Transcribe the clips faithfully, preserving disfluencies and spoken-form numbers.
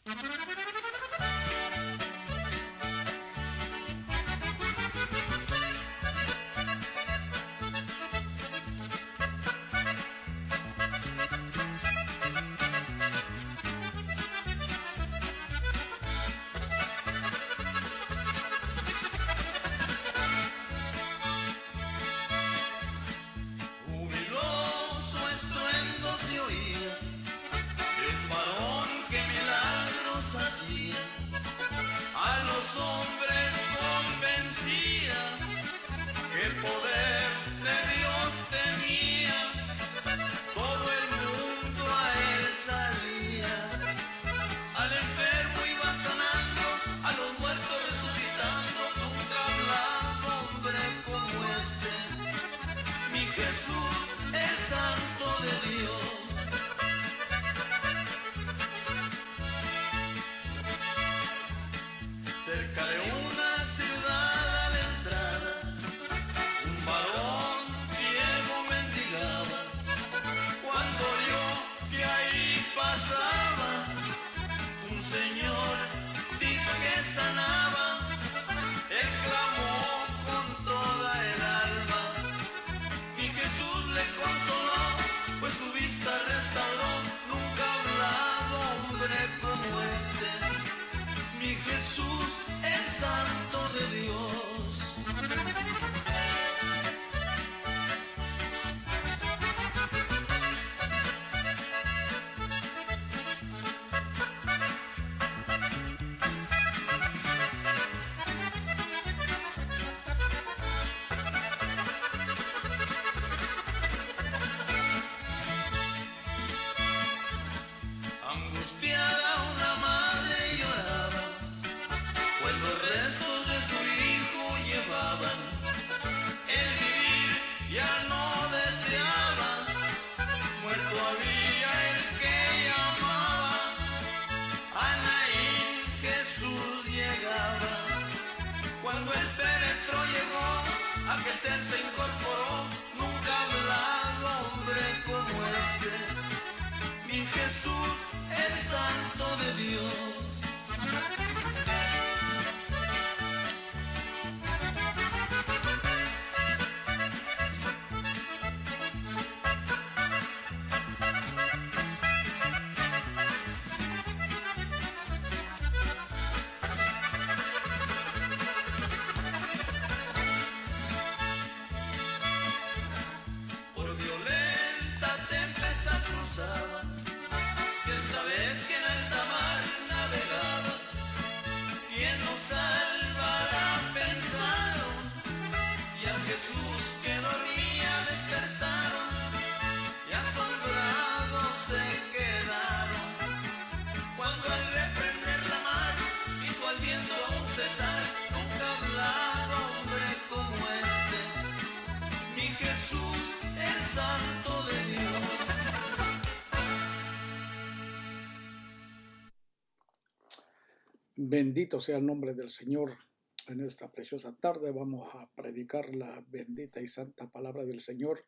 Bendito sea el nombre del Señor. En esta preciosa tarde vamos a predicar la bendita y santa palabra del Señor.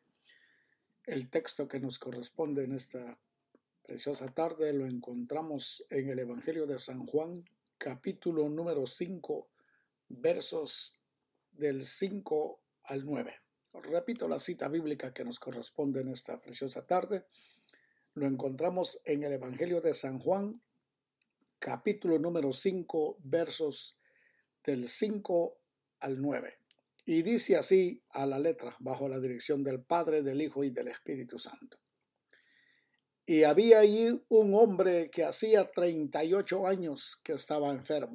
El texto que nos corresponde en esta preciosa tarde lo encontramos en el Evangelio de San Juan, capítulo número cinco, versos del cinco al nueve. Repito la cita bíblica que nos corresponde en esta preciosa tarde. Lo encontramos en el Evangelio de San Juan, capítulo número cinco, versos del cinco al nueve. Y dice así a la letra, bajo la dirección del Padre, del Hijo y del Espíritu Santo. Y había allí un hombre que hacía treinta y ocho años que estaba enfermo.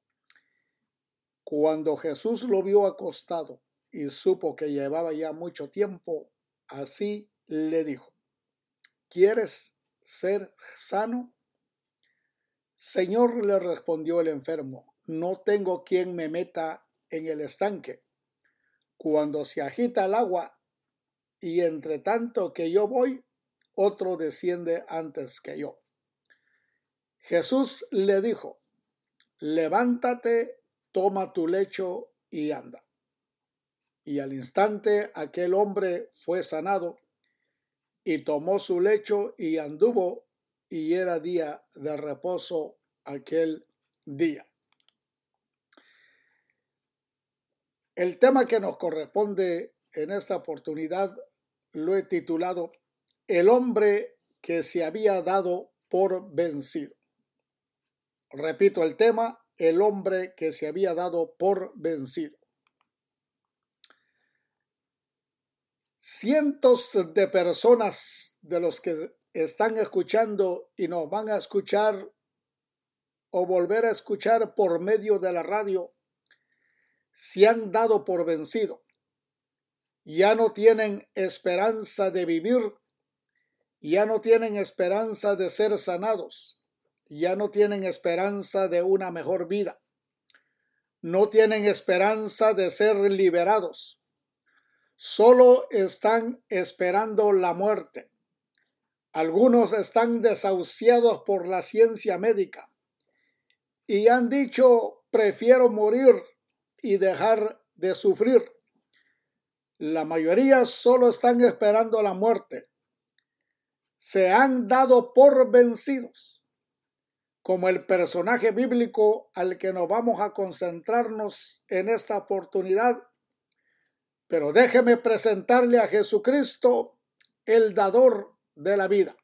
Cuando Jesús lo vio acostado y supo que llevaba ya mucho tiempo, así le dijo: ¿Quieres ser sano? Señor, le respondió el enfermo, no tengo quien me meta en el estanque cuando se agita el agua, y entre tanto que yo voy, otro desciende antes que yo. Jesús le dijo: levántate, toma tu lecho y anda. Y al instante aquel hombre fue sanado, y tomó su lecho y anduvo, y era día de reposo aquel día. El tema que nos corresponde en esta oportunidad lo he titulado El hombre que se había dado por vencido. Repito el tema, el hombre que se había dado por vencido. Cientos de personas de los que están escuchando y nos van a escuchar o volver a escuchar por medio de la radio se han dado por vencido. Ya no tienen esperanza de vivir, ya no tienen esperanza de ser sanados, ya no tienen esperanza de una mejor vida, no tienen esperanza de ser liberados, solo están esperando la muerte. Algunos están desahuciados por la ciencia médica y han dicho: prefiero morir y dejar de sufrir. La mayoría solo están esperando la muerte. Se han dado por vencidos, como el personaje bíblico al que nos vamos a concentrarnos en esta oportunidad. Pero déjeme presentarle a Jesucristo, el dador de la vida.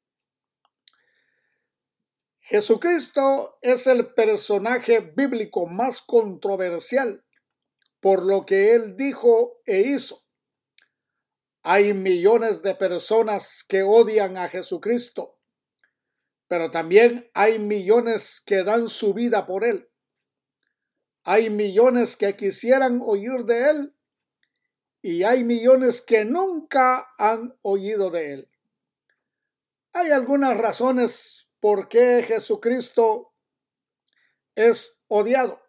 Jesucristo es el personaje bíblico más controversial por lo que él dijo e hizo. Hay millones de personas que odian a Jesucristo, pero también hay millones que dan su vida por él. Hay millones que quisieran oír de él y hay millones que nunca han oído de él. Hay algunas razones por qué Jesucristo es odiado.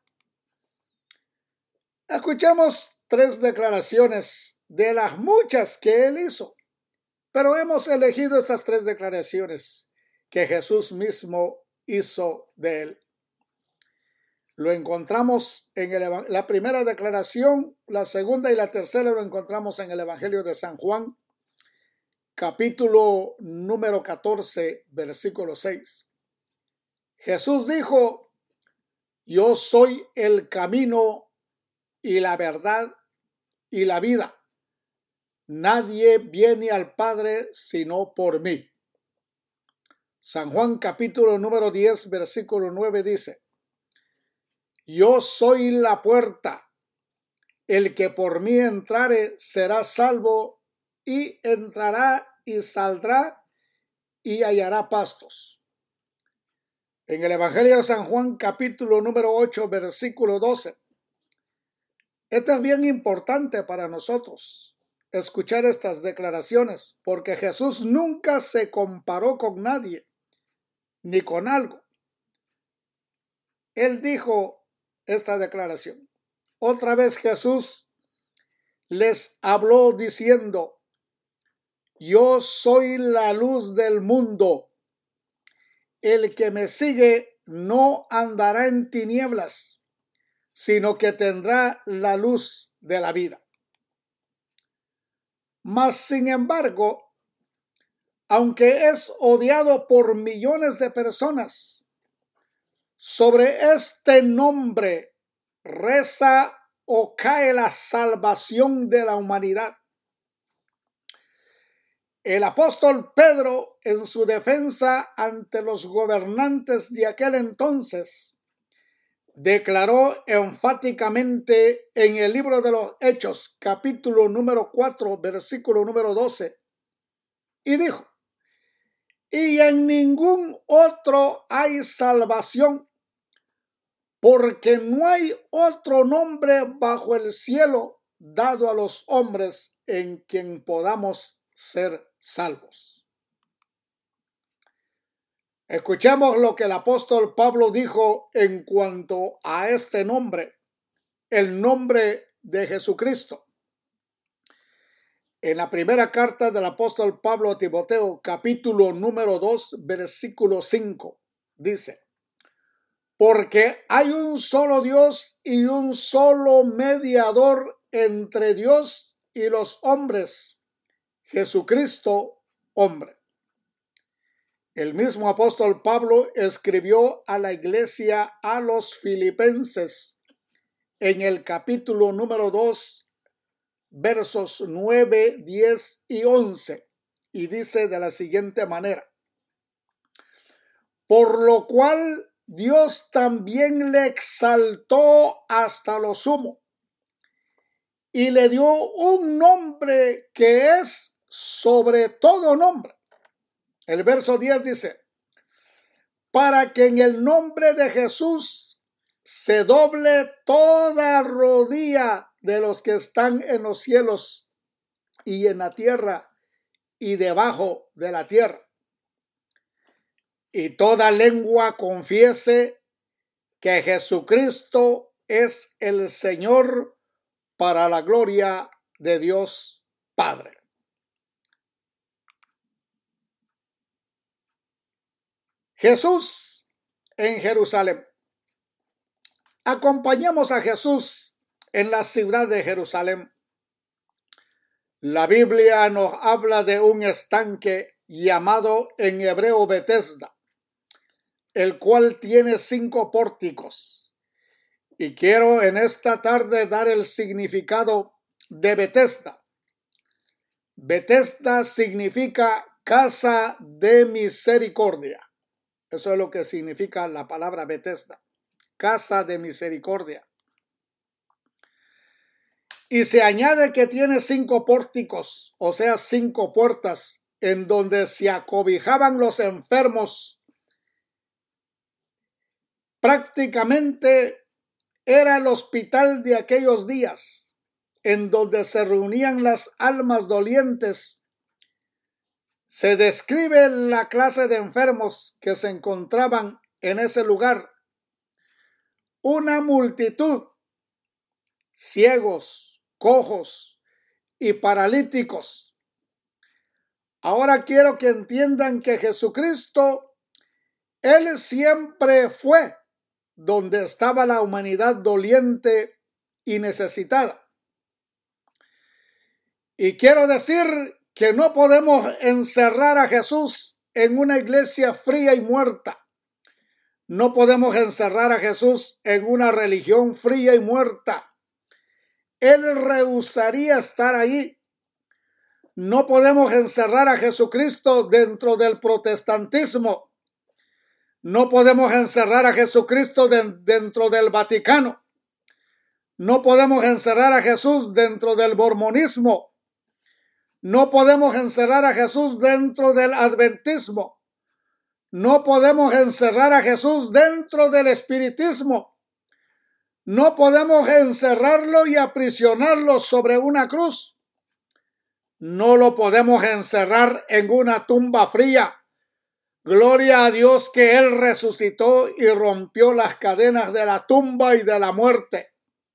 Escuchamos tres declaraciones de las muchas que él hizo, pero hemos elegido estas tres declaraciones que Jesús mismo hizo de él. Lo encontramos en el, la primera declaración, la segunda y la tercera lo encontramos en el Evangelio de San Juan, capítulo número catorce, versículo seis. Jesús dijo: yo soy el camino y la verdad y la vida. Nadie viene al Padre sino por mí. San Juan capítulo número diez, versículo nueve dice: yo soy la puerta. El que por mí entrare será salvo, y entrará y saldrá y hallará pastos. En el Evangelio de San Juan capítulo número ocho, versículo doce. Esto es bien importante para nosotros escuchar estas declaraciones, porque Jesús nunca se comparó con nadie ni con algo. Él dijo esta declaración. Otra vez Jesús les habló diciendo: yo soy la luz del mundo. El que me sigue no andará en tinieblas, sino que tendrá la luz de la vida. Mas, sin embargo, aunque es odiado por millones de personas, sobre este nombre reza o cae la salvación de la humanidad. El apóstol Pedro, en su defensa ante los gobernantes de aquel entonces, declaró enfáticamente en el libro de los Hechos, capítulo número cuatro, versículo número doce, y dijo: y en ningún otro hay salvación, porque no hay otro nombre bajo el cielo dado a los hombres en quien podamos ser salvos. Escuchemos lo que el apóstol Pablo dijo en cuanto a este nombre, el nombre de Jesucristo. En la primera carta del apóstol Pablo a Timoteo, capítulo número dos, versículo cinco, dice: porque hay un solo Dios y un solo mediador entre Dios y los hombres, Jesucristo, hombre. El mismo apóstol Pablo escribió a la iglesia a los filipenses en el capítulo número dos, versos nueve, diez y once, y dice de la siguiente manera: por lo cual Dios también le exaltó hasta lo sumo y le dio un nombre que es sobre todo nombre. El verso diez dice: para que en el nombre de Jesús se doble toda rodilla de los que están en los cielos y en la tierra y debajo de la tierra, y toda lengua confiese que Jesucristo es el Señor, para la gloria de Dios Padre. Jesús en Jerusalén. Acompañamos a Jesús en la ciudad de Jerusalén. La Biblia nos habla de un estanque llamado en hebreo Betesda, el cual tiene cinco pórticos. Y quiero en esta tarde dar el significado de Betesda. Betesda significa casa de misericordia. Eso es lo que significa la palabra Betesda, casa de misericordia. Y se añade que tiene cinco pórticos, o sea, cinco puertas, en donde se acobijaban los enfermos. Prácticamente era el hospital de aquellos días, en donde se reunían las almas dolientes. Se describe la clase de enfermos que se encontraban en ese lugar. Una multitud, ciegos, cojos y paralíticos. Ahora quiero que entiendan que Jesucristo, Él siempre fue donde estaba la humanidad doliente y necesitada. Y quiero decir que no podemos encerrar a Jesús en una iglesia fría y muerta. No podemos encerrar a Jesús en una religión fría y muerta. Él rehusaría estar ahí. No podemos encerrar a Jesucristo dentro del protestantismo. No podemos encerrar a Jesucristo de, dentro del Vaticano. No podemos encerrar a Jesús dentro del mormonismo. No podemos encerrar a Jesús dentro del adventismo. No podemos encerrar a Jesús dentro del espiritismo. No podemos encerrarlo y aprisionarlo sobre una cruz. No lo podemos encerrar en una tumba fría. Gloria a Dios que Él resucitó y rompió las cadenas de la tumba y de la muerte.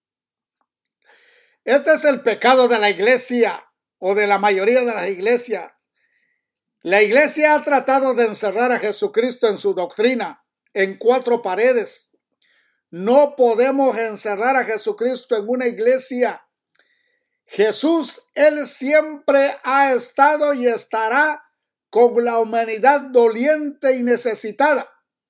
Este es el pecado de la iglesia o de la mayoría de las iglesias. La iglesia ha tratado de encerrar a Jesucristo en su doctrina, en cuatro paredes. No podemos encerrar a Jesucristo en una iglesia. Jesús, Él siempre ha estado y estará con la humanidad doliente y necesitada.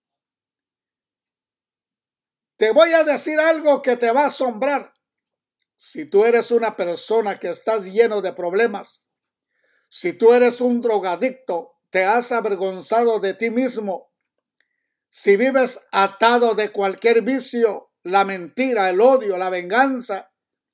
Te voy a decir algo que te va a asombrar. Si tú eres una persona que estás lleno de problemas, si tú eres un drogadicto, te has avergonzado de ti mismo, si vives atado de cualquier vicio, la mentira, el odio, la venganza,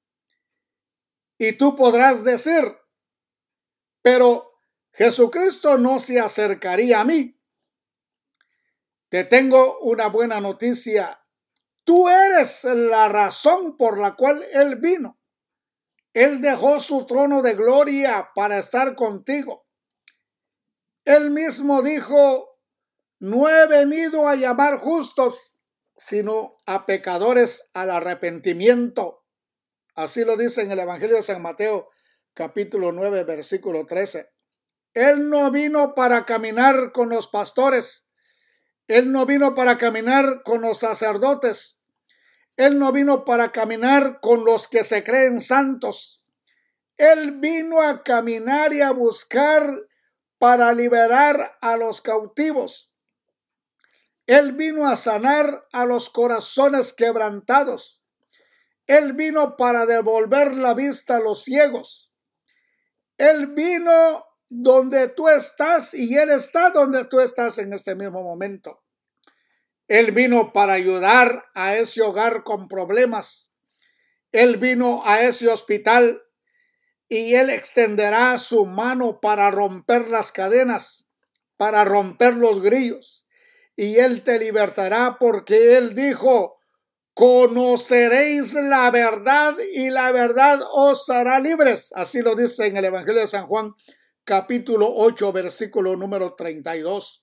y tú podrás decir, pero Jesucristo no se acercaría a mí. Te tengo una buena noticia. Tú eres la razón por la cual Él vino. Él dejó su trono de gloria para estar contigo. Él mismo dijo, no he venido a llamar justos, sino a pecadores al arrepentimiento. Así lo dice en el Evangelio de San Mateo, capítulo nueve, versículo trece. Él no vino para caminar con los pastores. Él no vino para caminar con los sacerdotes. Él no vino para caminar con los que se creen santos. Él vino a caminar y a buscar para liberar a los cautivos. Él vino a sanar a los corazones quebrantados. Él vino para devolver la vista a los ciegos. Él vino donde tú estás y Él está donde tú estás en este mismo momento. Él vino para ayudar a ese hogar con problemas. Él vino a ese hospital y Él extenderá su mano para romper las cadenas, para romper los grillos. Y Él te libertará porque Él dijo, conoceréis la verdad y la verdad os hará libres. Así lo dice en el Evangelio de San Juan, capítulo ocho, versículo número treinta y dos.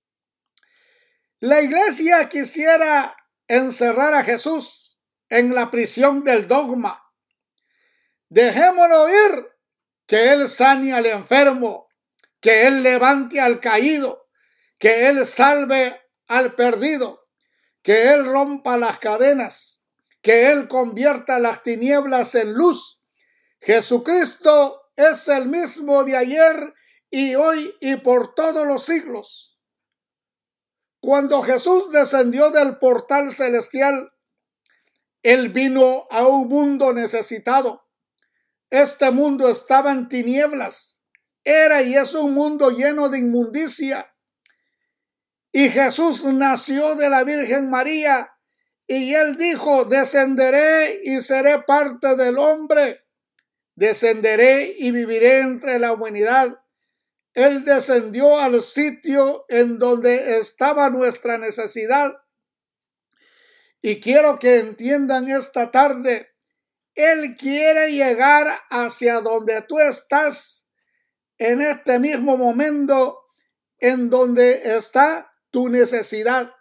La iglesia quisiera encerrar a Jesús en la prisión del dogma. Dejémoslo ir, que Él sane al enfermo, que Él levante al caído, que Él salve al perdido, que Él rompa las cadenas, que Él convierta las tinieblas en luz. Jesucristo es el mismo de ayer y hoy y por todos los siglos. Cuando Jesús descendió del portal celestial, Él vino a un mundo necesitado. Este mundo estaba en tinieblas. Era y es un mundo lleno de inmundicia. Y Jesús nació de la Virgen María y Él dijo, descenderé y seré parte del hombre. Descenderé y viviré entre la humanidad. Él descendió al sitio en donde estaba nuestra necesidad. Y quiero que entiendan esta tarde, Él quiere llegar hacia donde tú estás en este mismo momento en donde está tu necesidad.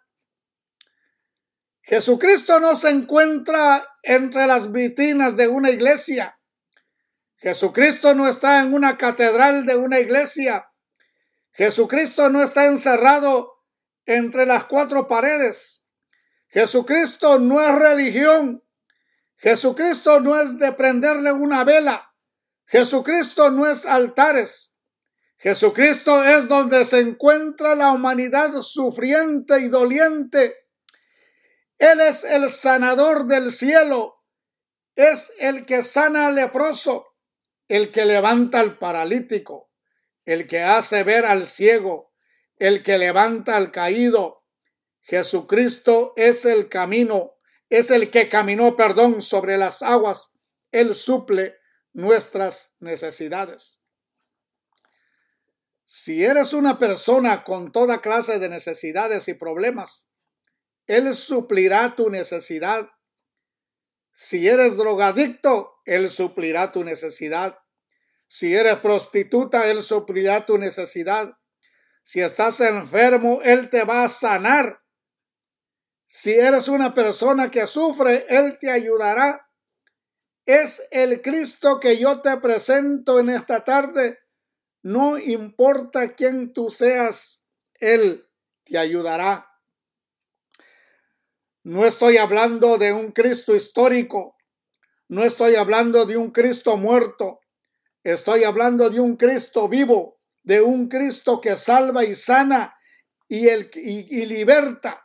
Jesucristo no se encuentra entre las vitrinas de una iglesia. Jesucristo no está en una catedral de una iglesia. Jesucristo no está encerrado entre las cuatro paredes. Jesucristo no es religión. Jesucristo no es de prenderle una vela. Jesucristo no es altares. Jesucristo es donde se encuentra la humanidad sufriente y doliente. Él es el sanador del cielo. Es el que sana al leproso, el que levanta al paralítico, el que hace ver al ciego, el que levanta al caído. Jesucristo es el camino, es el que caminó, perdón, sobre las aguas. Él suple nuestras necesidades. Si eres una persona con toda clase de necesidades y problemas, Él suplirá tu necesidad. Si eres drogadicto, Él suplirá tu necesidad. Si eres prostituta, Él suplirá tu necesidad. Si estás enfermo, Él te va a sanar. Si eres una persona que sufre, Él te ayudará. Es el Cristo que yo te presento en esta tarde. No importa quién tú seas, Él te ayudará. No estoy hablando de un Cristo histórico. No estoy hablando de un Cristo muerto. Estoy hablando de un Cristo vivo, de un Cristo que salva y sana y, el, y, y liberta.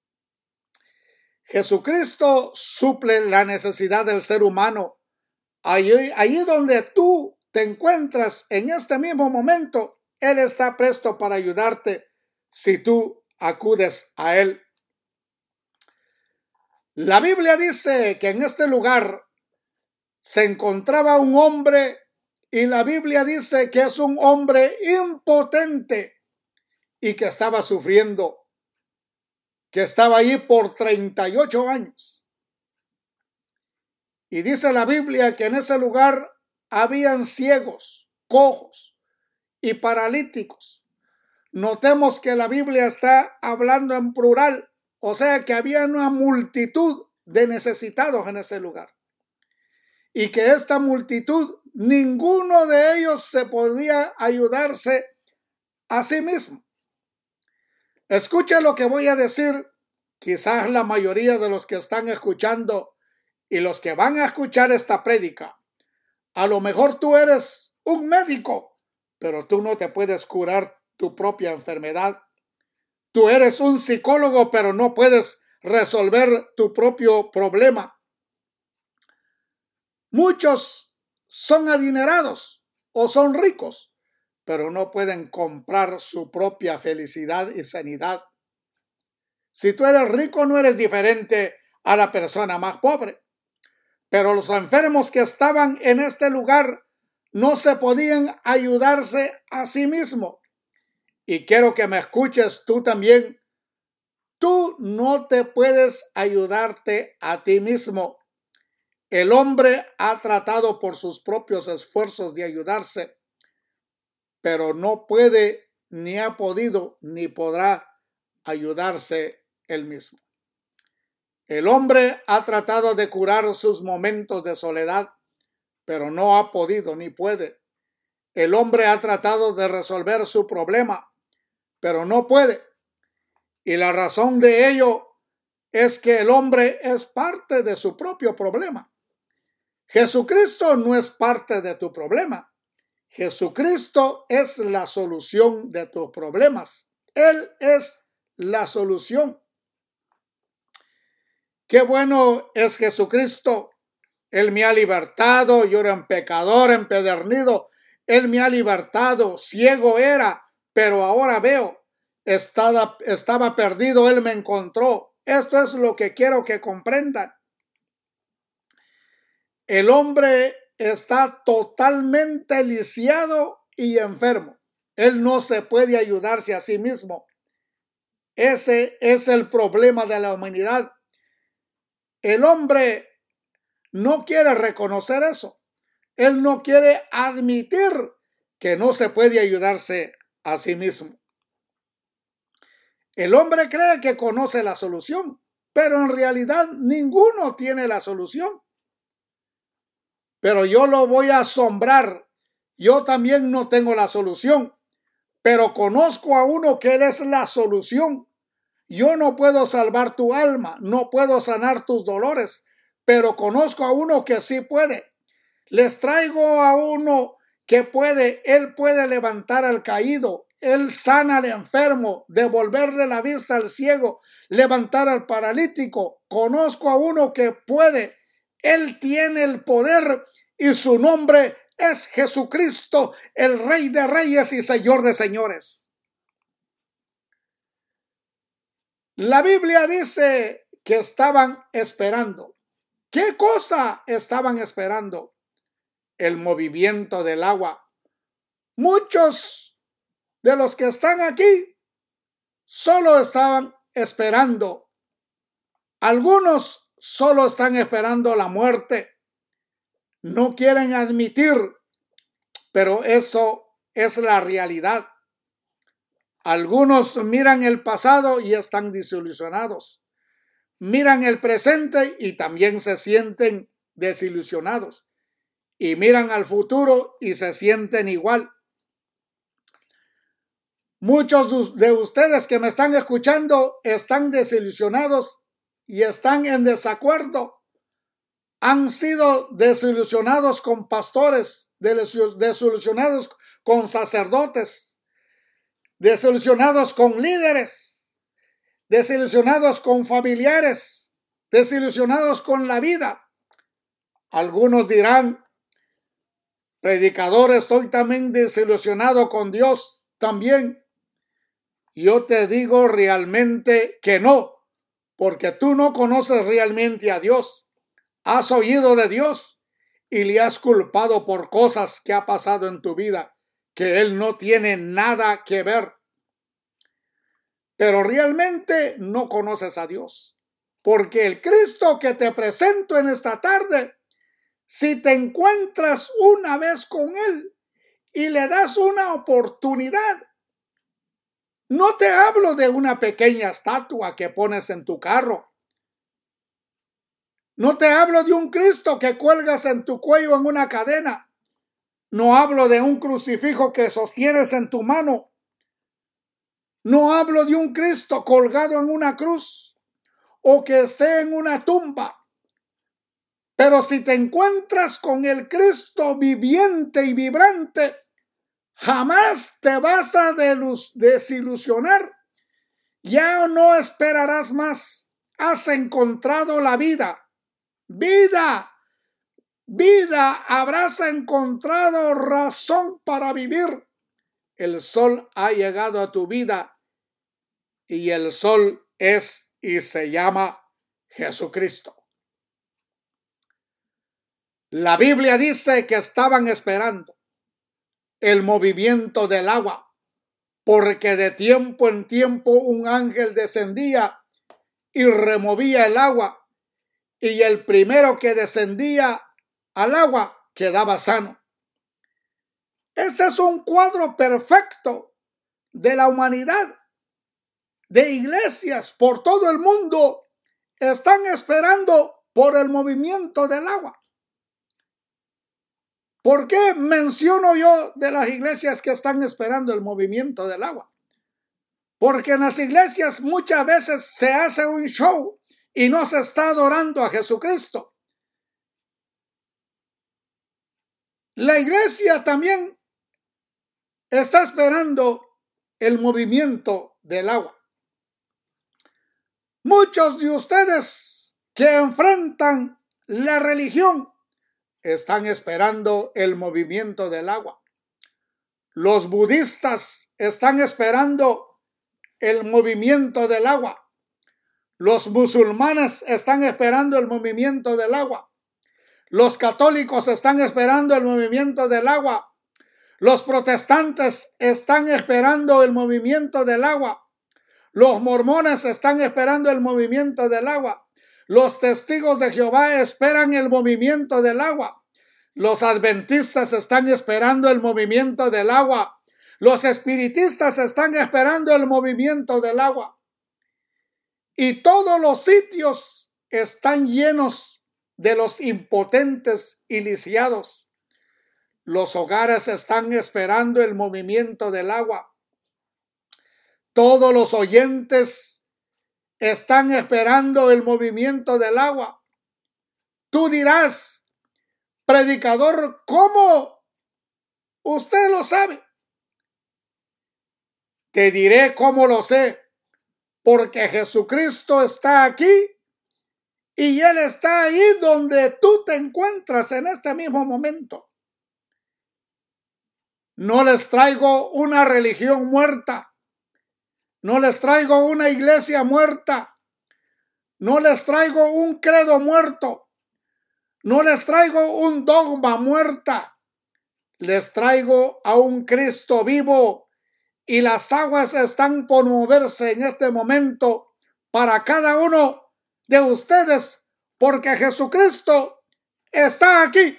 Jesucristo suple la necesidad del ser humano. Allí, allí donde tú te encuentras en este mismo momento, Él está presto para ayudarte si tú acudes a Él. La Biblia dice que en este lugar se encontraba un hombre y la Biblia dice que es un hombre impotente y que estaba sufriendo, que estaba allí por treinta y ocho años. Y dice la Biblia que en ese lugar habían ciegos, cojos y paralíticos. Notemos que la Biblia está hablando en plural, o sea que había una multitud de necesitados en ese lugar. Y que esta multitud, ninguno de ellos se podía ayudarse a sí mismo. Escucha lo que voy a decir. Quizás la mayoría de los que están escuchando y los que van a escuchar esta prédica, a lo mejor tú eres un médico pero tú no te puedes curar tu propia enfermedad. Tú eres un psicólogo, pero no puedes resolver tu propio problema. Muchos son adinerados o son ricos, pero no pueden comprar su propia felicidad y sanidad. Si tú eres rico, no eres diferente a la persona más pobre. Pero los enfermos que estaban en este lugar no se podían ayudarse a sí mismos. Y quiero que me escuches tú también. Tú no te puedes ayudarte a ti mismo. El hombre ha tratado por sus propios esfuerzos de ayudarse, pero no puede, ni ha podido, ni podrá ayudarse él mismo. El hombre ha tratado de curar sus momentos de soledad, pero no ha podido ni puede. El hombre ha tratado de resolver su problema, pero no puede. Y la razón de ello es que el hombre es parte de su propio problema. Jesucristo no es parte de tu problema. Jesucristo es la solución de tus problemas. Él es la solución. Qué bueno es Jesucristo. Él me ha libertado. Yo era un pecador empedernido. Él me ha libertado. Ciego era, pero ahora veo. Estaba, estaba perdido. Él me encontró. Esto es lo que quiero que comprendan. El hombre está totalmente lisiado y enfermo. Él no se puede ayudarse a sí mismo. Ese es el problema de la humanidad. El hombre no quiere reconocer eso. Él no quiere admitir que no se puede ayudarse a sí mismo. El hombre cree que conoce la solución, pero en realidad ninguno tiene la solución. Pero yo lo voy a asombrar. Yo también no tengo la solución, pero conozco a uno que él es la solución. Yo no puedo salvar tu alma, no puedo sanar tus dolores, pero conozco a uno que sí puede. Les traigo a uno que puede, él puede levantar al caído, él sana al enfermo, devolverle la vista al ciego, levantar al paralítico. Conozco a uno que puede, él tiene el poder y su nombre es Jesucristo, el Rey de Reyes y Señor de Señores. La Biblia dice que estaban esperando. ¿Qué cosa estaban esperando? El movimiento del agua. Muchos de los que están aquí solo estaban esperando. Algunos solo están esperando la muerte. No quieren admitir, pero eso es la realidad. Algunos miran el pasado y están desilusionados. Miran el presente y también se sienten desilusionados. Y miran al futuro y se sienten igual. Muchos de ustedes que me están escuchando están desilusionados y están en desacuerdo. Han sido desilusionados con pastores, desilusionados con sacerdotes, desilusionados con líderes, desilusionados con familiares, desilusionados con la vida. Algunos dirán, predicador, estoy también desilusionado con Dios también. Yo te digo realmente que no, porque tú no conoces realmente a Dios. Has oído de Dios y le has culpado por cosas que ha pasado en tu vida, que Él no tiene nada que ver. Pero realmente no conoces a Dios, porque el Cristo que te presento en esta tarde, si te encuentras una vez con Él y le das una oportunidad, no te hablo de una pequeña estatua que pones en tu carro. No te hablo de un Cristo que cuelgas en tu cuello en una cadena. No hablo de un crucifijo que sostienes en tu mano. No hablo de un Cristo colgado en una cruz o que esté en una tumba. Pero si te encuentras con el Cristo viviente y vibrante, Jamás te vas a desilusionar. Ya no esperarás más. Has encontrado la vida. Vida. Vida. Habrás encontrado razón para vivir. El sol ha llegado a tu vida y el sol es y se llama Jesucristo. La Biblia dice que estaban esperando el movimiento del agua, porque de tiempo en tiempo un ángel descendía y removía el agua, y el primero que descendía al agua quedaba sano. Este es un cuadro perfecto de la humanidad, de iglesias por todo el mundo. Están esperando por el movimiento del agua. ¿Por qué menciono yo de las iglesias que están esperando el movimiento del agua? Porque en las iglesias muchas veces se hace un show y no se está adorando a Jesucristo. La iglesia también está esperando el movimiento del agua. Muchos de ustedes que enfrentan la religión están esperando el movimiento del agua. Los budistas están esperando el movimiento del agua. Los musulmanes están esperando el movimiento del agua. Los católicos están esperando el movimiento del agua. Los protestantes están esperando el movimiento del agua. Los mormones están esperando el movimiento del agua. Los testigos de Jehová esperan el movimiento del agua. Los adventistas están esperando el movimiento del agua. Los espiritistas están esperando el movimiento del agua. Y todos los sitios están llenos de los impotentes y lisiados. Los hogares están esperando el movimiento del agua. Todos los oyentes están esperando el movimiento del agua. Tú dirás, predicador, ¿cómo usted lo sabe? Te diré cómo lo sé, porque Jesucristo está aquí y Él está ahí donde tú te encuentras en este mismo momento. No les traigo una religión muerta. No les traigo una iglesia muerta. No les traigo un credo muerto. No les traigo un dogma muerta. Les traigo a un Cristo vivo y las aguas están por moverse en este momento para cada uno de ustedes porque Jesucristo está aquí.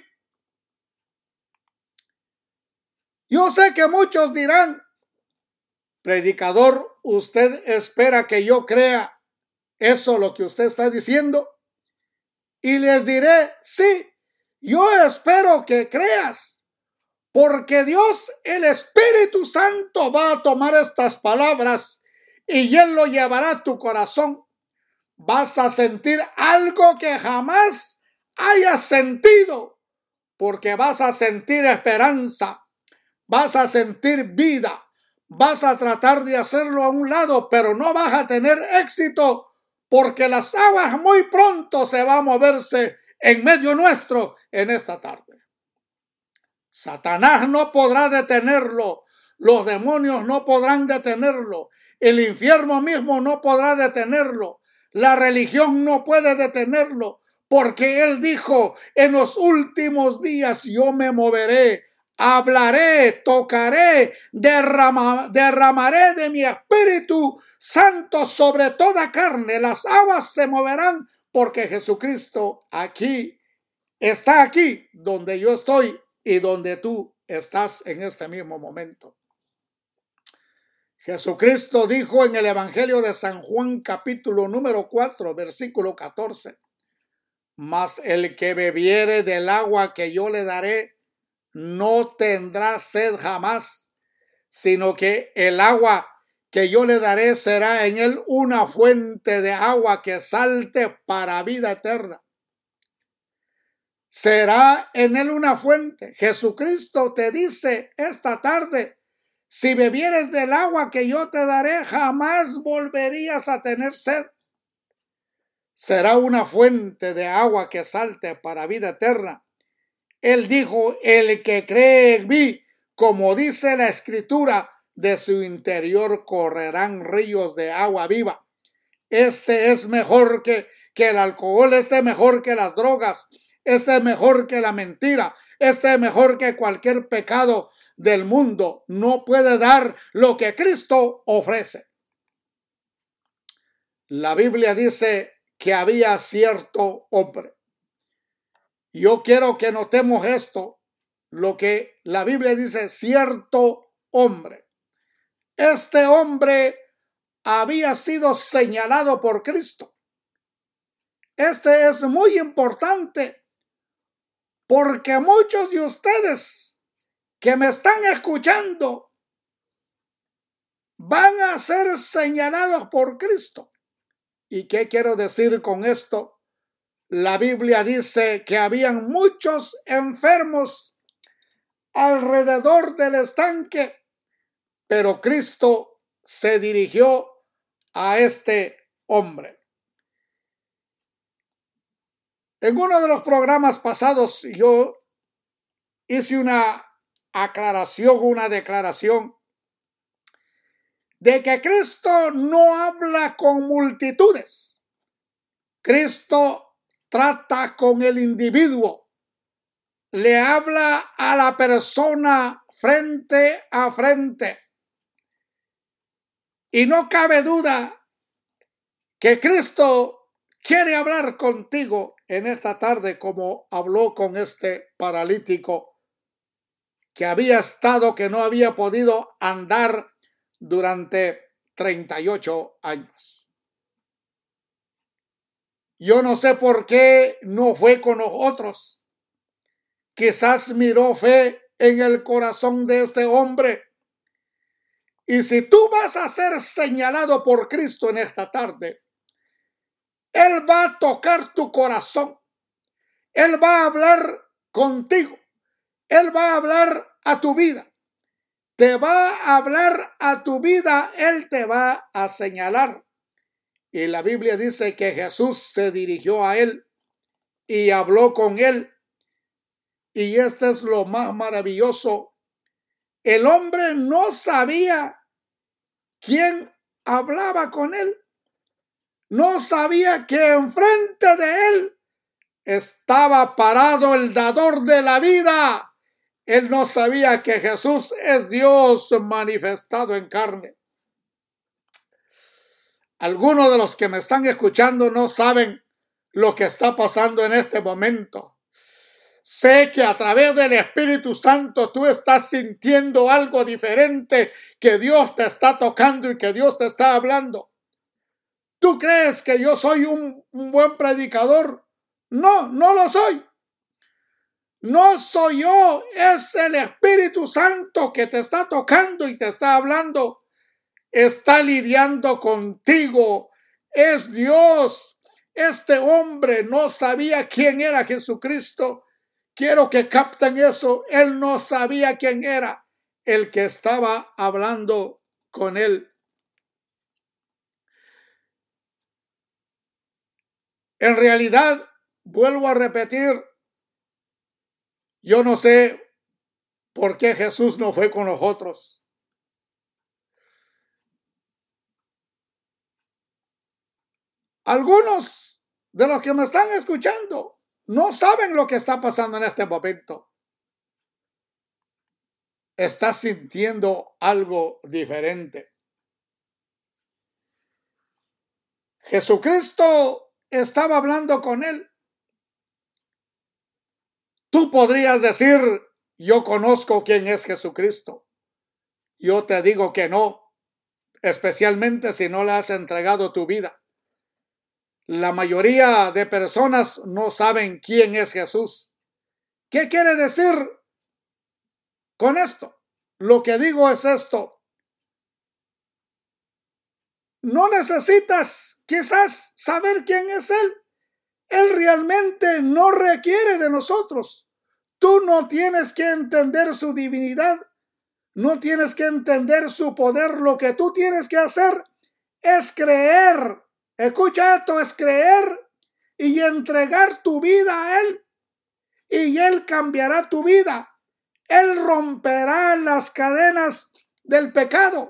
Yo sé que muchos dirán, predicador, ¿usted espera que yo crea eso lo que usted está diciendo? Y les diré, sí, yo espero que creas, porque Dios, el Espíritu Santo, va a tomar estas palabras y Él lo llevará a tu corazón. Vas a sentir algo que jamás hayas sentido, porque vas a sentir esperanza, vas a sentir vida. Vas a tratar de hacerlo a un lado, pero no vas a tener éxito porque las aguas muy pronto se van a moverse en medio nuestro en esta tarde. Satanás no podrá detenerlo, los demonios no podrán detenerlo, el infierno mismo no podrá detenerlo, la religión no puede detenerlo, porque Él dijo, en los últimos días yo me moveré. Hablaré, tocaré, derrama, derramaré de mi Espíritu Santo sobre toda carne. Las aguas se moverán porque Jesucristo aquí está aquí donde yo estoy y donde tú estás en este mismo momento. Jesucristo dijo en el Evangelio de San Juan capítulo número cuatro versículo catorce, mas el que bebiere del agua que yo le daré no tendrá sed jamás, sino que el agua que yo le daré será en él una fuente de agua que salte para vida eterna. será en él una fuente. Jesucristo te dice esta tarde, si bebieres del agua que yo te daré, jamás volverías a tener sed. Será una fuente de agua que salte para vida eterna. Él dijo, el que cree en mí, como dice la Escritura, de su interior correrán ríos de agua viva. Este es mejor que, que el alcohol, este es mejor que las drogas, este es mejor que la mentira, este es mejor que cualquier pecado del mundo. No puede dar lo que Cristo ofrece. La Biblia dice que había cierto hombre. Yo quiero que notemos esto, lo que la Biblia dice, cierto hombre. Este hombre había sido señalado por Cristo. Este es muy importante porque muchos de ustedes que me están escuchando van a ser señalados por Cristo. ¿Y qué quiero decir con esto? La Biblia dice que habían muchos enfermos alrededor del estanque, pero Cristo se dirigió a este hombre. En uno de los programas pasados yo hice una aclaración, una declaración de que Cristo no habla con multitudes. Cristo trata con el individuo, le habla a la persona frente a frente. Y no cabe duda que Cristo quiere hablar contigo en esta tarde como habló con este paralítico que había estado, que no había podido andar durante treinta y ocho años. Yo no sé por qué no fue con nosotros. Quizás miró fe en el corazón de este hombre. Y si tú vas a ser señalado por Cristo en esta tarde, Él va a tocar tu corazón. Él va a hablar contigo. Él va a hablar a tu vida. Te va a hablar a tu vida. Él te va a señalar. Y la Biblia dice que Jesús se dirigió a él y habló con él. Y este es lo más maravilloso. El hombre no sabía quién hablaba con él. No sabía que enfrente de él estaba parado el dador de la vida. Él no sabía que Jesús es Dios manifestado en carne. Algunos de los que me están escuchando no saben lo que está pasando en este momento. Sé que a través del Espíritu Santo tú estás sintiendo algo diferente, que Dios te está tocando y que Dios te está hablando. ¿Tú crees que yo soy un, un buen predicador? No, no lo soy. No soy yo, es el Espíritu Santo que te está tocando y te está hablando. Está lidiando contigo. Es Dios. Este hombre no sabía quién era Jesucristo. Quiero que capten eso. Él no sabía quién era el que estaba hablando con él. En realidad, vuelvo a repetir, yo no sé por qué Jesús no fue con nosotros. Algunos de los que me están escuchando no saben lo que está pasando en este momento. Estás sintiendo algo diferente. Jesucristo estaba hablando con él. Tú podrías decir, yo conozco quién es Jesucristo. Yo te digo que no, especialmente si no le has entregado tu vida. La mayoría de personas no saben quién es Jesús. ¿Qué quiere decir con esto? Lo que digo es esto. No necesitas quizás saber quién es Él. Él realmente no requiere de nosotros. Tú no tienes que entender su divinidad, no tienes que entender su poder. Lo que tú tienes que hacer es creer. Escucha esto, es creer y entregar tu vida a Él. Y Él cambiará tu vida. Él romperá las cadenas del pecado.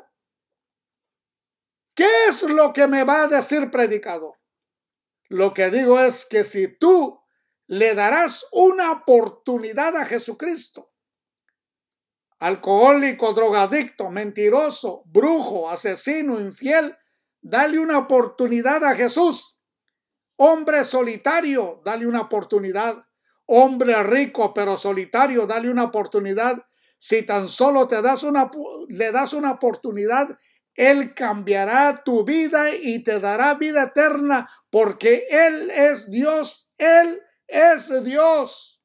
¿Qué es lo que me va a decir, predicador? Lo que digo es que si tú le darás una oportunidad a Jesucristo, alcohólico, drogadicto, mentiroso, brujo, asesino, infiel, dale una oportunidad a Jesús. Hombre solitario, dale una oportunidad. Hombre rico pero solitario, dale una oportunidad. Si tan solo te das una, le das una oportunidad, Él cambiará tu vida y te dará vida eterna, porque Él es Dios. Él es Dios.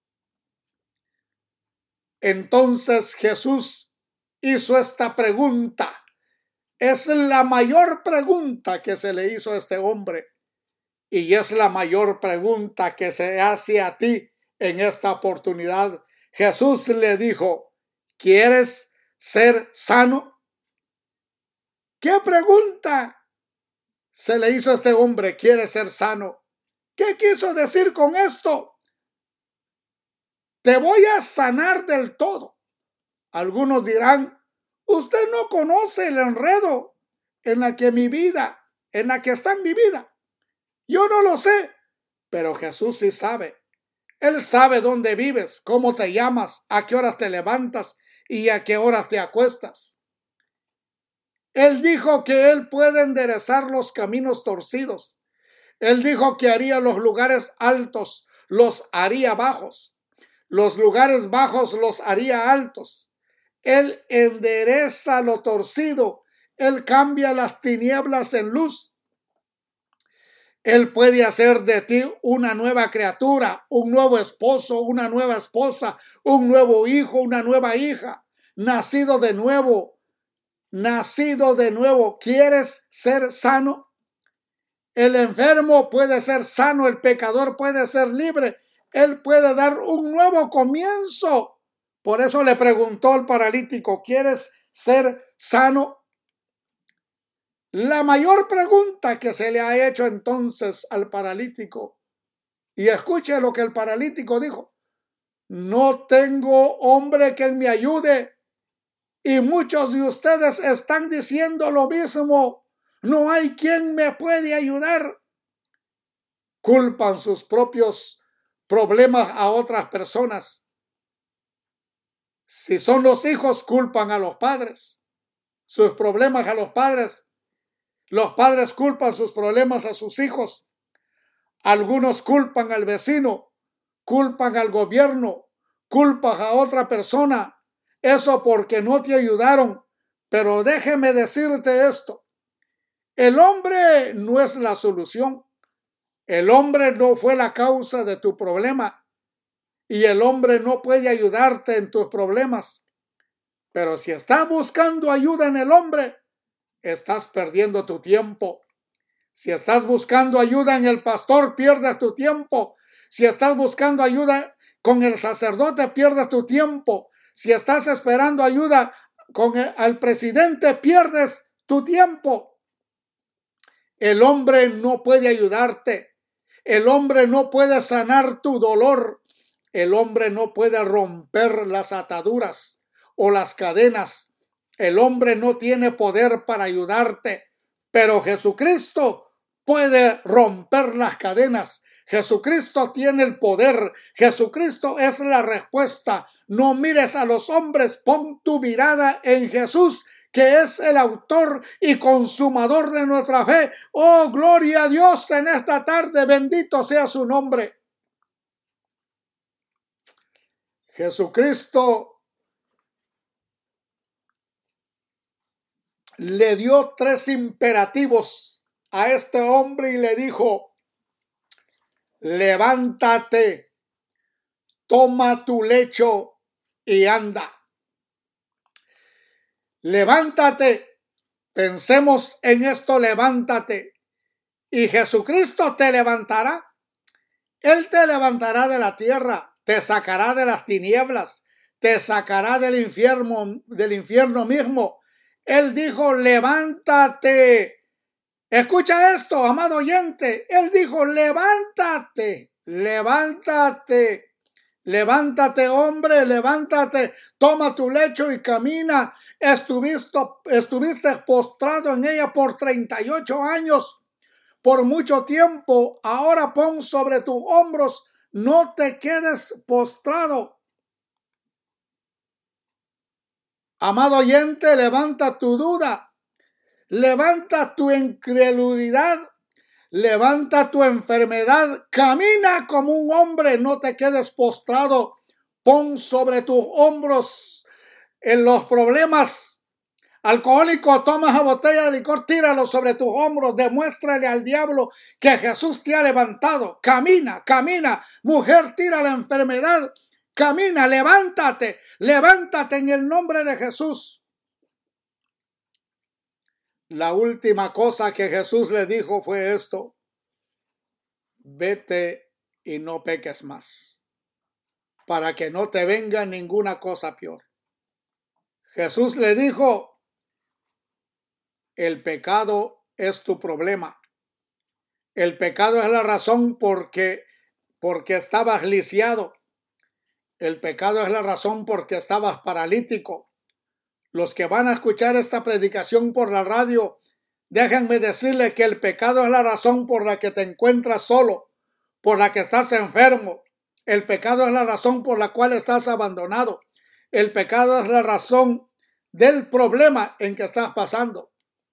Entonces Jesús hizo esta pregunta. Es la mayor pregunta que se le hizo a este hombre. Y es la mayor pregunta que se hace a ti en esta oportunidad. Jesús le dijo, ¿quieres ser sano? ¿Qué pregunta se le hizo a este hombre? ¿Quiere ser sano? ¿Qué quiso decir con esto? Te voy a sanar del todo. Algunos dirán, usted no conoce el enredo en la que mi vida, en la que está en mi vida. Yo no lo sé, pero Jesús sí sabe. Él sabe dónde vives, cómo te llamas, a qué horas te levantas y a qué horas te acuestas. Él dijo que Él puede enderezar los caminos torcidos. Él dijo que haría los lugares altos, los haría bajos. Los lugares bajos los haría altos. Él endereza lo torcido. Él cambia las tinieblas en luz. Él puede hacer de ti una nueva criatura, un nuevo esposo, una nueva esposa, un nuevo hijo, una nueva hija, nacido de nuevo, nacido de nuevo. ¿Quieres ser sano? El enfermo puede ser sano, el pecador puede ser libre. Él puede dar un nuevo comienzo. Por eso le preguntó al paralítico, ¿quieres ser sano? La mayor pregunta que se le ha hecho entonces al paralítico, y escuche lo que el paralítico dijo, no tengo hombre que me ayude, y muchos de ustedes están diciendo lo mismo, no hay quien me puede ayudar. Culpan sus propios problemas a otras personas. Si son los hijos, culpan a los padres, sus problemas a los padres. Los padres culpan sus problemas a sus hijos. Algunos culpan al vecino, culpan al gobierno, culpan a otra persona. Eso porque no te ayudaron. Pero déjeme decirte esto. El hombre no es la solución. El hombre no fue la causa de tu problema. Y el hombre no puede ayudarte en tus problemas. Pero si estás buscando ayuda en el hombre, estás perdiendo tu tiempo. Si estás buscando ayuda en el pastor, pierdes tu tiempo. Si estás buscando ayuda con el sacerdote, pierdes tu tiempo. Si estás esperando ayuda con el al presidente, pierdes tu tiempo. El hombre no puede ayudarte. El hombre no puede sanar tu dolor. El hombre no puede romper las ataduras o las cadenas. El hombre no tiene poder para ayudarte, pero Jesucristo puede romper las cadenas. Jesucristo tiene el poder. Jesucristo es la respuesta. No mires a los hombres, pon tu mirada en Jesús, que es el autor y consumador de nuestra fe. Oh, gloria a Dios en esta tarde, bendito sea su nombre. Jesucristo le dio tres imperativos a este hombre y le dijo, levántate, toma tu lecho y anda. Levántate, pensemos en esto, levántate, y Jesucristo te levantará. Él te levantará de la tierra, te sacará de las tinieblas, te sacará del infierno, del infierno mismo. Él dijo, levántate. Escucha esto, amado oyente. Él dijo, levántate, levántate. Levántate, hombre, levántate, toma tu lecho y camina. Estuviste, estuviste postrado en ella por treinta y ocho años, por mucho tiempo. Ahora pon sobre tus hombros, no te quedes postrado. Amado oyente, levanta tu duda, levanta tu incredulidad, levanta tu enfermedad, camina como un hombre, no te quedes postrado. Pon sobre tus hombros en los problemas. Alcohólico, toma esa botella de licor, tíralo sobre tus hombros, demuéstrale al diablo que Jesús te ha levantado. Camina, camina. Mujer, tira la enfermedad. Camina, levántate, levántate en el nombre de Jesús. La última cosa que Jesús le dijo fue esto: vete y no peques más, para que no te venga ninguna cosa peor. Jesús le dijo, el pecado es tu problema. El pecado es la razón porque, porque estabas lisiado. El pecado es la razón porque estabas paralítico. Los que van a escuchar esta predicación por la radio, déjenme decirle que el pecado es la razón por la que te encuentras solo, por la que estás enfermo. El pecado es la razón por la cual estás abandonado. El pecado es la razón del problema en que estás pasando.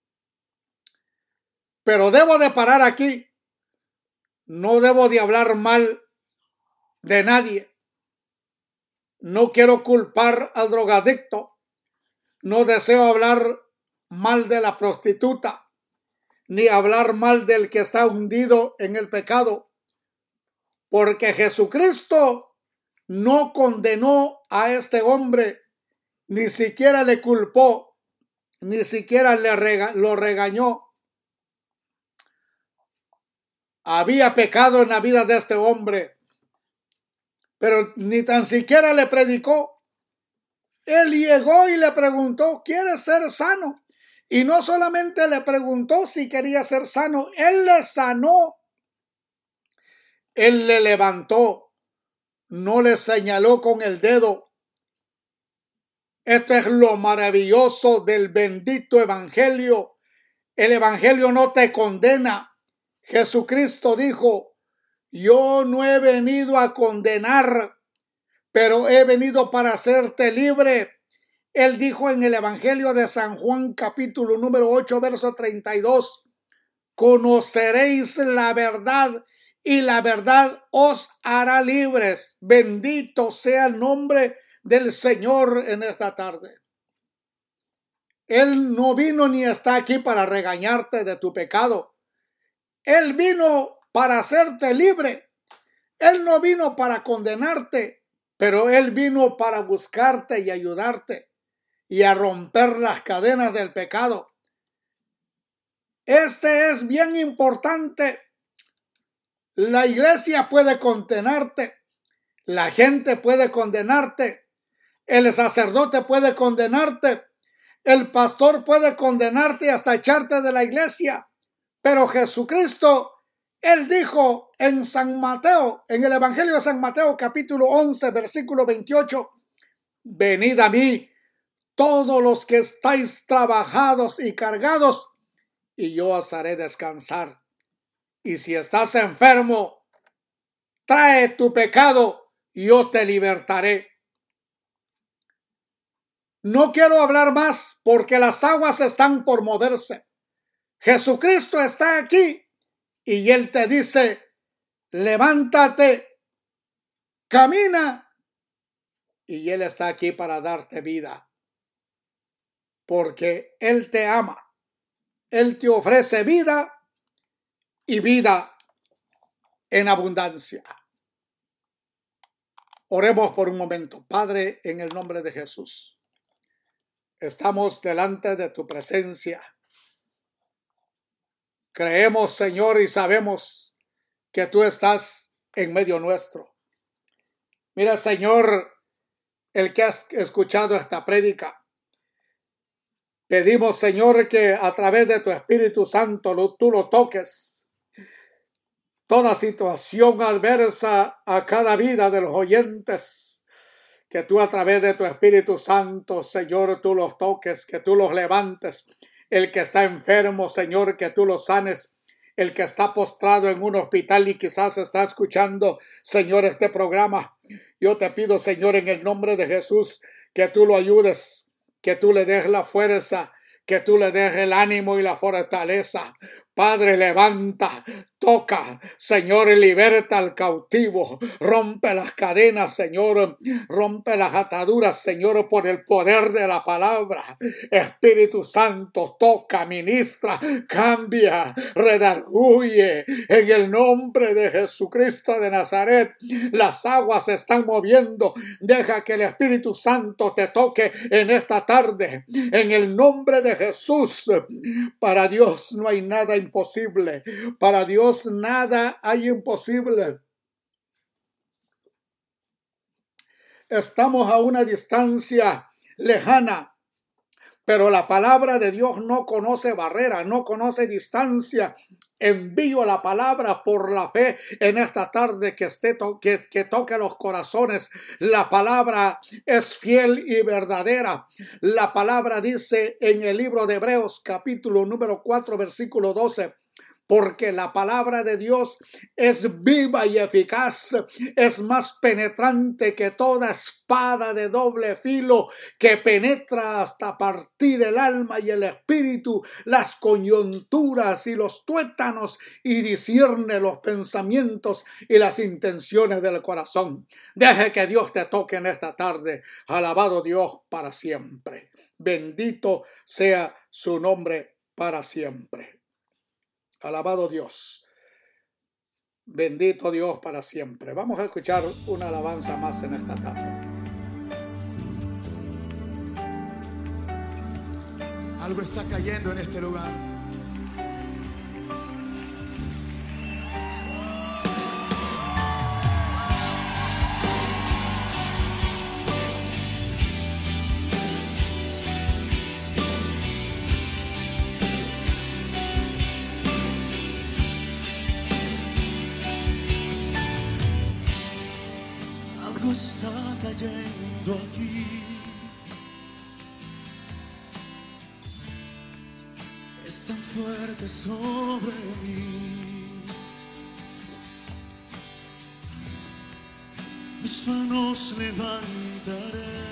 Pero debo de parar aquí. No debo de hablar mal de nadie. No quiero culpar al drogadicto. No deseo hablar mal de la prostituta, ni hablar mal del que está hundido en el pecado, porque Jesucristo no condenó a este hombre, ni siquiera le culpó, ni siquiera le rega- lo regañó. Había pecado en la vida de este hombre, pero ni tan siquiera le predicó. Él llegó y le preguntó, ¿quieres ser sano? Y no solamente le preguntó si quería ser sano, él le sanó. Él le levantó, no le señaló con el dedo. Esto es lo maravilloso del bendito evangelio. El evangelio no te condena. Jesucristo dijo, yo no he venido a condenar, pero he venido para hacerte libre. Él dijo en el Evangelio de San Juan, capítulo número ocho, verso treinta y dos, conoceréis la verdad y la verdad os hará libres. Bendito sea el nombre del Señor en esta tarde. Él no vino ni está aquí para regañarte de tu pecado. Él vino para hacerte libre. Él no vino para condenarte, pero Él vino para buscarte y ayudarte y a romper las cadenas del pecado. Este es bien importante. La iglesia puede condenarte, la gente puede condenarte, el sacerdote puede condenarte, el pastor puede condenarte hasta echarte de la iglesia, pero Jesucristo, Él dijo en San Mateo, en el Evangelio de San Mateo capítulo once, versículo veintiocho, venid a mí todos los que estáis trabajados y cargados, y yo os haré descansar. Y si estás enfermo, trae tu pecado y yo te libertaré. No quiero hablar más porque las aguas están por moverse. Jesucristo está aquí y Él te dice, levántate, camina, y Él está aquí para darte vida. Porque Él te ama. Él te ofrece vida y vida en abundancia. Oremos por un momento. Padre, en el nombre de Jesús, estamos delante de tu presencia. Creemos, Señor, y sabemos que tú estás en medio nuestro. Mira, Señor, el que has escuchado esta prédica, pedimos, Señor, que a través de tu Espíritu Santo lo, tú lo toques. Toda situación adversa a cada vida de los oyentes, que tú a través de tu Espíritu Santo, Señor, tú los toques, que tú los levantes. El que está enfermo, Señor, que tú lo sanes. El que está postrado en un hospital y quizás está escuchando, Señor, este programa. Yo te pido, Señor, en el nombre de Jesús, que tú lo ayudes, que tú le des la fuerza, que tú le des el ánimo y la fortaleza. Padre, levanta, toca, Señor, liberta al cautivo, rompe las cadenas, Señor, rompe las ataduras, Señor, por el poder de la palabra. Espíritu Santo, toca, ministra, cambia, redarguye, en el nombre de Jesucristo de Nazaret. Las aguas se están moviendo, deja que el Espíritu Santo te toque en esta tarde, en el nombre de Jesús. Para Dios no hay nada imposible, para Dios nada hay imposible. Estamos a una distancia lejana, pero la palabra de Dios no conoce barrera, no conoce distancia. Envío la palabra por la fe en esta tarde que, esté to que, que toque los corazones. La palabra es fiel y verdadera. La palabra dice en el libro de Hebreos capítulo número cuatro versículo doce. Porque la palabra de Dios es viva y eficaz, es más penetrante que toda espada de doble filo, que penetra hasta partir el alma y el espíritu, las coyunturas y los tuétanos, y discierne los pensamientos y las intenciones del corazón. Deje que Dios te toque en esta tarde. Alabado Dios para siempre. Bendito sea su nombre para siempre. Alabado Dios. Bendito Dios para siempre. Vamos a escuchar una alabanza más en esta tarde. Algo está cayendo en este lugar. Algo está cayendo aquí. Es tan fuerte sobre mí. Mis manos levantaré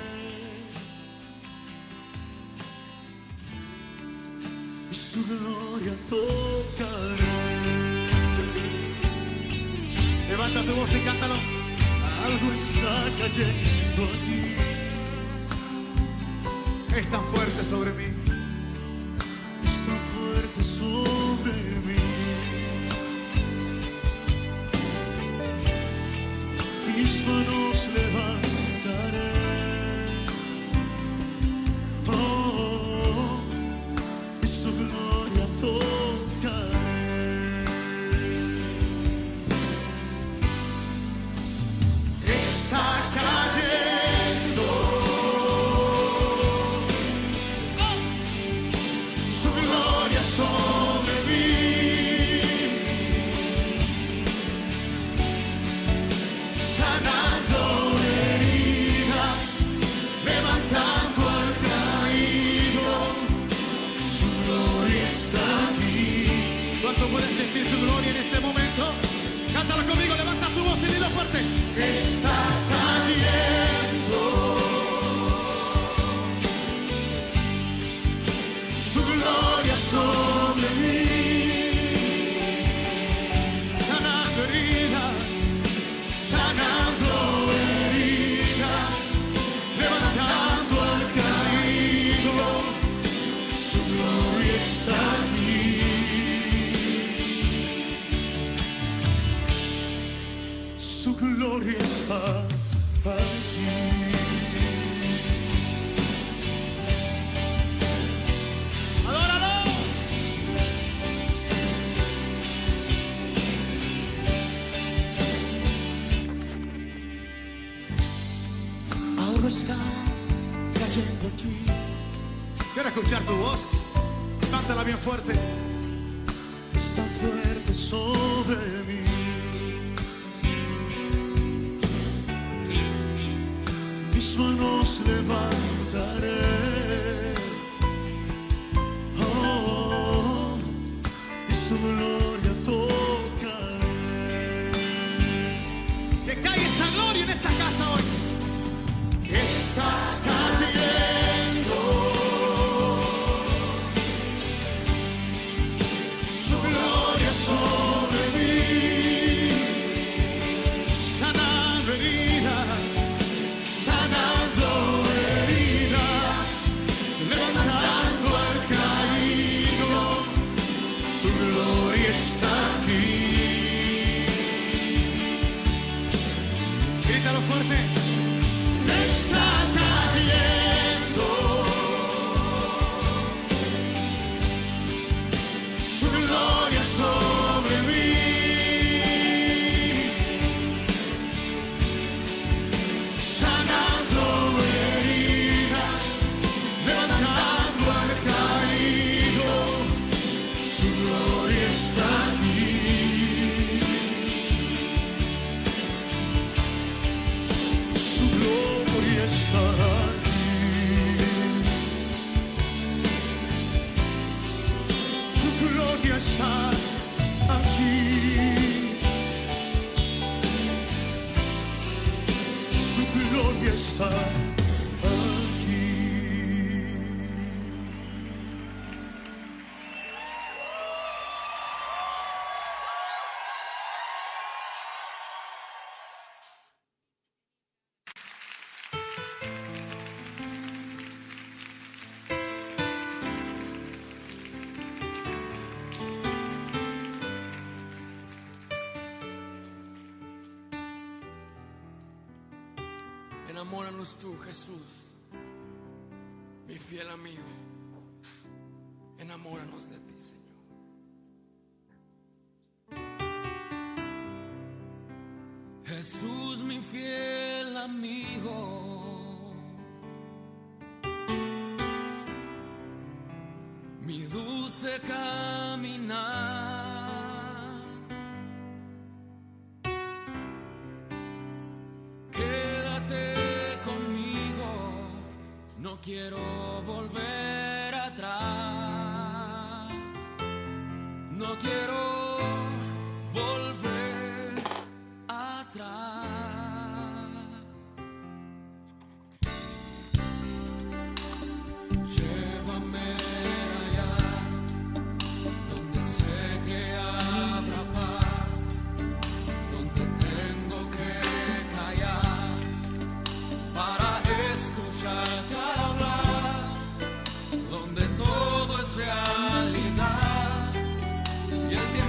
y su gloria tocaré. Levanta tu voz y cántalo. Algo está cayendo aquí. Es tan fuerte sobre mí. Es tan fuerte sobre mí. Mis manos levantaré. Oh, y su gloria tocaré. Está cayendo. Oh, su gloria sobre mí. Sanando heridas, levantando al caído. Su gloria está aquí. ¿Cuánto puedes sentir su gloria en este momento? Cántalo conmigo, levanta tu voz y dilo fuerte. Está cayendo. Su gloria sobre mí. Sanando heridas, sanando heridas, levantando al caído. Su gloria está aquí. Su gloria está aquí. Adóralo. escuchar tu voz. Cántala bien fuerte. Está fuerte sobre mí. Mis manos levantaré. Oh, y su gloria tocaré. Que caiga esa gloria en esta casa hoy. Está cayendo. Su gloria sobre mí. Sanando heridas. Sanando heridas, levantando al caído, su gloria está aquí. Grítalo fuerte. Está cayendo, su gloria sobre mí. Sanando heridas, levantando al caído, su gloria está aquí. Su gloria está aquí. Tu gloria está aquí. Su gloria está aquí. Enamóranos tú, Jesús, mi fiel amigo. Enamóranos de ti, Señor. Jesús, mi fiel amigo, mi dulce caminar. No quiero volver atrás, no quiero volver atrás. Llévame allá, donde sé que habrá paz, donde tengo que callar para escucharte hablar, donde todo es realidad y el tiempo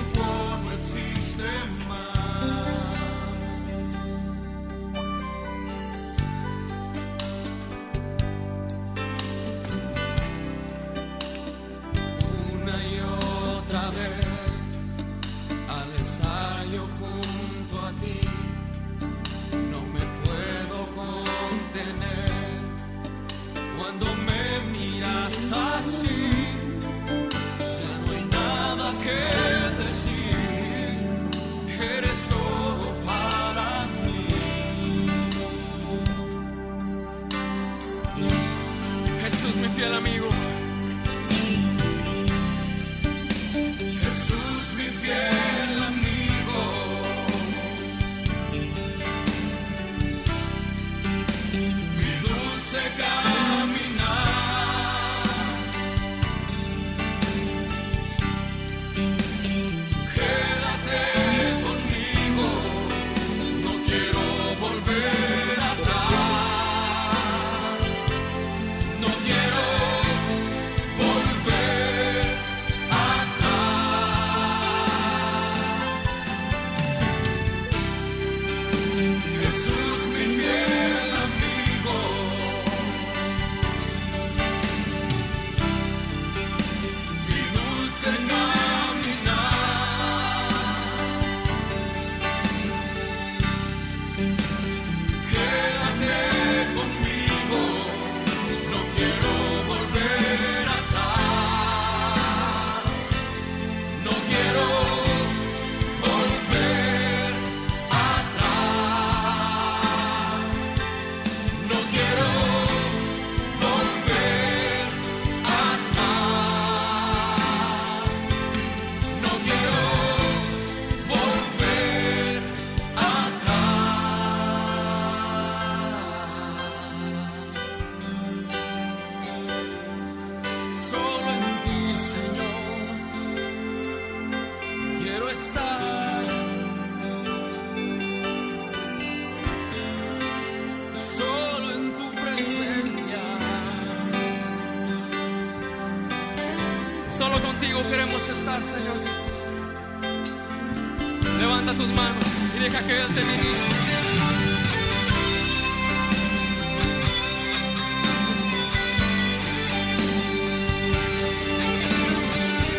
Solo contigo queremos estar, Señor Jesús. Levanta tus manos y deja que Él te ministre.